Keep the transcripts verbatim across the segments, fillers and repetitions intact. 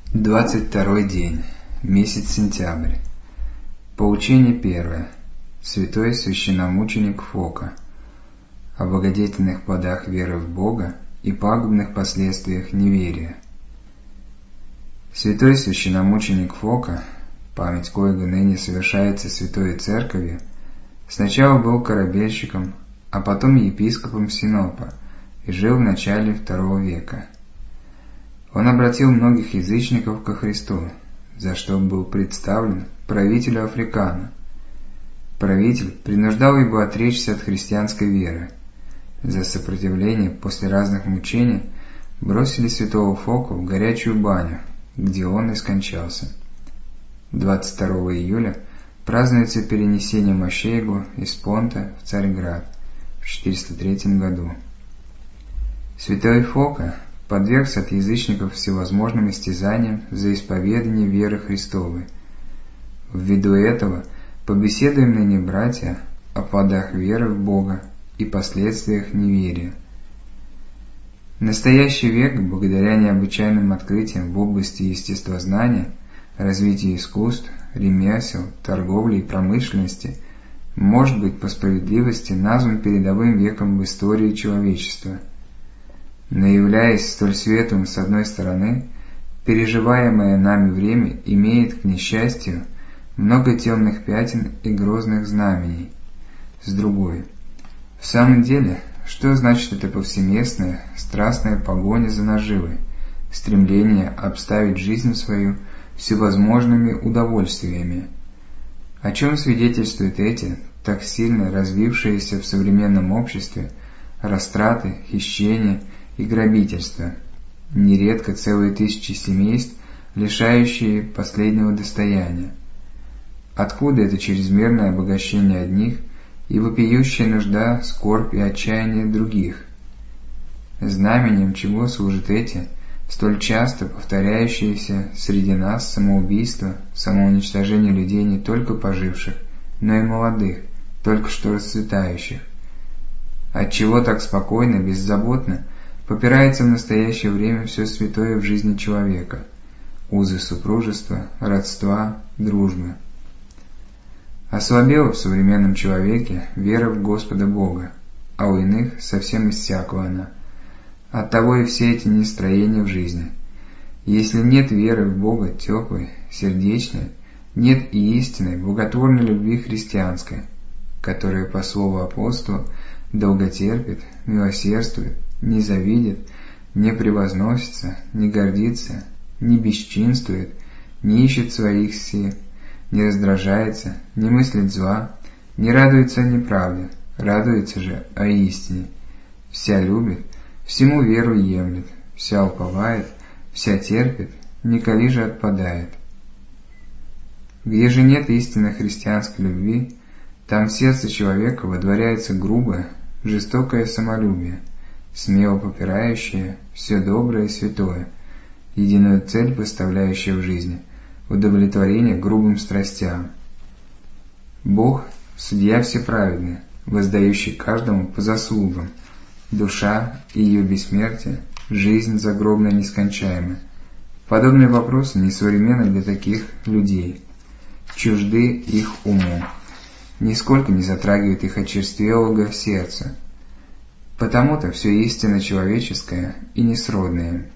Двадцать второй день. Месяц сентябрь. Поучение первое. Святой священномученик Фока. О благодетельных плодах веры в Бога и пагубных последствиях неверия. Святой священномученик Фока, память коего ныне совершается Святой Церковью, сначала был корабельщиком, а потом епископом Синопа и жил в начале второго века. Он обратил многих язычников ко Христу, за что был представлен правителю Африкану. Правитель принуждал его отречься от христианской веры. За сопротивление после разных мучений бросили святого Фоку в горячую баню, где он и скончался. двадцать второго июля празднуется перенесение мощей его из Понта в Царьград в четыреста третьем году. Святой Фока подвергся от язычников всевозможным истязаниям за исповедание веры Христовой. Ввиду этого побеседуем ныне, братья, о плодах веры в Бога и последствиях неверия. В настоящий век, благодаря необычайным открытиям в области естествознания, развития искусств, ремесел, торговли и промышленности, может быть по справедливости назван передовым веком в истории человечества. Но являясь столь светлым с одной стороны, переживаемое нами время имеет, к несчастью, много темных пятен и грозных знамений. С другой, в самом деле, что значит эта повсеместная, страстная погоня за наживой, стремление обставить жизнь свою всевозможными удовольствиями? О чем свидетельствуют эти, так сильно развившиеся в современном обществе, растраты, хищения и грабительства, нередко целые тысячи семейств, лишающие последнего достояния? Откуда это чрезмерное обогащение одних и вопиющая нужда, скорбь и отчаяние других? Знаменем чего служат эти, столь часто повторяющиеся среди нас самоубийства, самоуничтожение людей не только поживших, но и молодых, только что расцветающих? Отчего так спокойно, беззаботно попирается в настоящее время все святое в жизни человека: узы супружества, родства, дружбы? Ослабела в современном человеке вера в Господа Бога, а у иных совсем иссякла она. Оттого и все эти нестроения в жизни. Если нет веры в Бога теплой, сердечной, нет и истинной, благотворной любви христианской, которая, по слову апостола, долготерпит, милосердствует, не завидит, не превозносится, не гордится, не бесчинствует, не ищет своих сил, не раздражается, не мыслит зла, не радуется о неправде, радуется же о истине, вся любит, всему веру емлет, вся уповает, вся терпит, николи же отпадает. Где же нет истинной христианской любви, там в сердце человека водворяется грубое, жестокое самолюбие, смело попирающее все доброе и святое, единую цель поставляющее в жизни — удовлетворение грубым страстям. Бог — судья всеправедный, воздающий каждому по заслугам, душа и ее бессмертие, жизнь загробная нескончаемая. Подобные вопросы несовременны для таких людей, чужды их уму, нисколько не затрагивают их очерствелого сердца. Потому-то все истинно человеческое и несродное.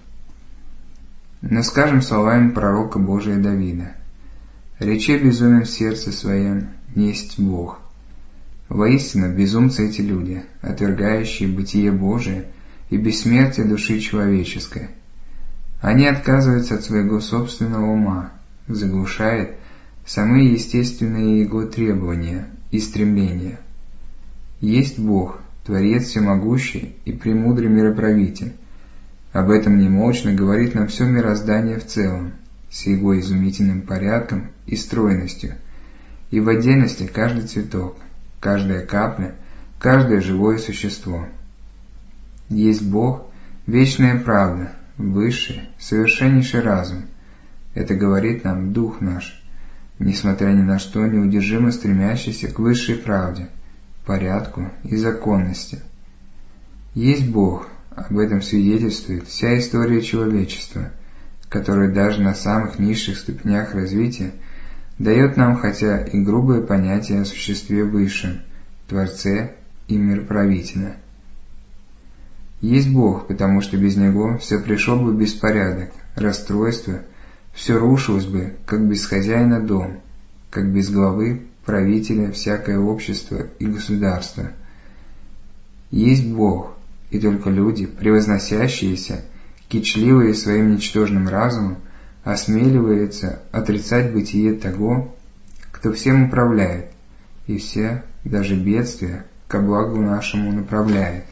Но скажем словами пророка Божия Давида: «Рече безумен в сердце своем, несть Бог». Воистину безумцы эти люди, отвергающие бытие Божие и бессмертие души человеческой. Они отказываются от своего собственного ума, заглушают самые естественные его требования и стремления. Есть Бог, Творец всемогущий и премудрый мироправитель. Об этом немолчно говорит нам все мироздание в целом, с его изумительным порядком и стройностью, и в отдельности каждый цветок, каждая капля, каждое живое существо. Есть Бог, вечная правда, высший, совершеннейший разум. Это говорит нам дух наш, несмотря ни на что неудержимо стремящийся к высшей правде, порядку и законности. Есть Бог, об этом свидетельствует вся история человечества, который даже на самых низших ступенях развития дает нам хотя и грубое понятие о существе высшем, Творце и мироправителе. Есть Бог, потому что без Него все пришел бы в беспорядок, расстройство, все рушилось бы, как без хозяина дом, как без главы правителя всякое общество и государство. Есть Бог, и только люди, превозносящиеся, кичливые своим ничтожным разумом, осмеливаются отрицать бытие того, кто всем управляет, и все, даже бедствия, ко благу нашему направляет.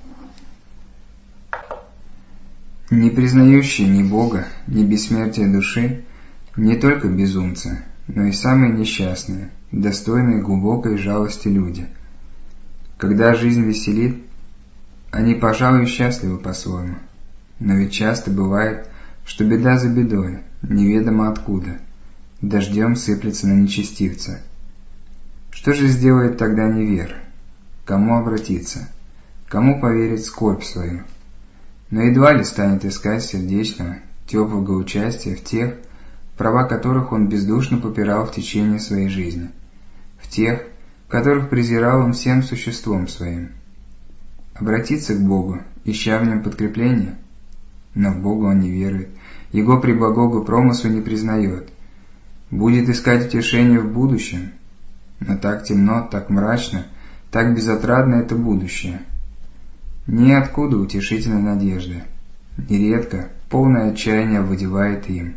Не признающие ни Бога, ни бессмертия души, не только безумцы, но и самые несчастные, достойные глубокой жалости люди. Когда жизнь веселит, они, пожалуй, счастливы по-своему, но ведь часто бывает, что беда за бедой, неведомо откуда, дождем сыплется на нечестивца. Что же сделает тогда невер? Кому обратиться? Кому поверить скорбь свою? Но едва ли станет искать сердечного, теплого участия в тех, права которых он бездушно попирал в течение своей жизни, в тех, которых презирал он всем существом своим. Обратиться к Богу, ища в нем подкрепление? Но в Бога он не верует, его при благого промыслу не признает. Будет искать утешение в будущем, но так темно, так мрачно, так безотрадно это будущее. Ниоткуда утешительной надежды, нередко полное отчаяние овладевает им.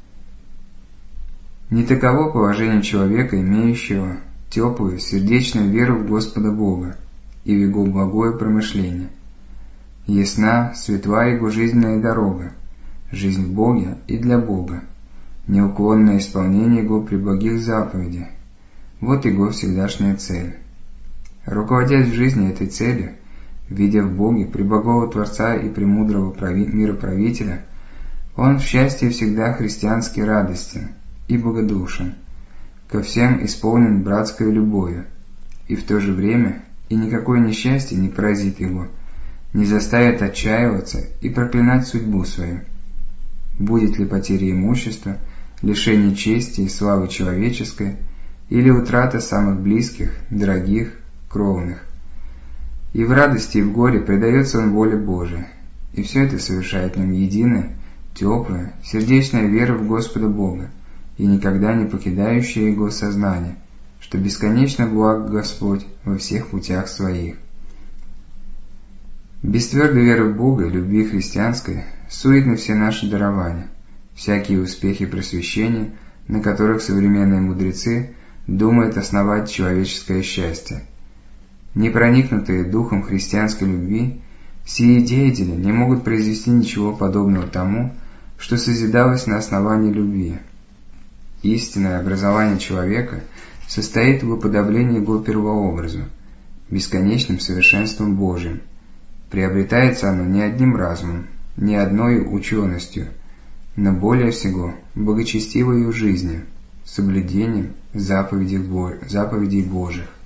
Не таково положение человека, имеющего теплую, сердечную веру в Господа Бога и в Его благое промышление. Ясна, светла Его жизненная дорога, жизнь в Боге и для Бога, неуклонное исполнение Его преблагих заповедей. Вот Его всегдашняя цель. Руководясь в жизни этой целью, видя в Боге преблагого Творца и премудрого прави... мироправителя, он в счастье всегда христиански радостен и богодушен, ко всем исполнен братской любовью, и в то же время и никакое несчастье не поразит его, не заставит отчаиваться и проклинать судьбу свою. Будет ли потеря имущества, лишение чести и славы человеческой, или утрата самых близких, дорогих, кровных. И в радости, и в горе предается он воле Божией, и все это совершает в нем единая, теплая, сердечная вера в Господа Бога, и никогда не покидающее его сознание, что бесконечно благ Господь во всех путях своих. Без твердой веры в Бога и любви христианской суетны все наши дарования, всякие успехи просвещения, на которых современные мудрецы думают основать человеческое счастье. Не проникнутые духом христианской любви, сии деятели не могут произвести ничего подобного тому, что созидалось на основании любви. Истинное образование человека состоит в уподоблении его первообразу, бесконечным совершенством Божиим. Приобретается оно не одним разумом, не одной ученостью, но более всего благочестивой жизнью, соблюдением заповедей Божьих.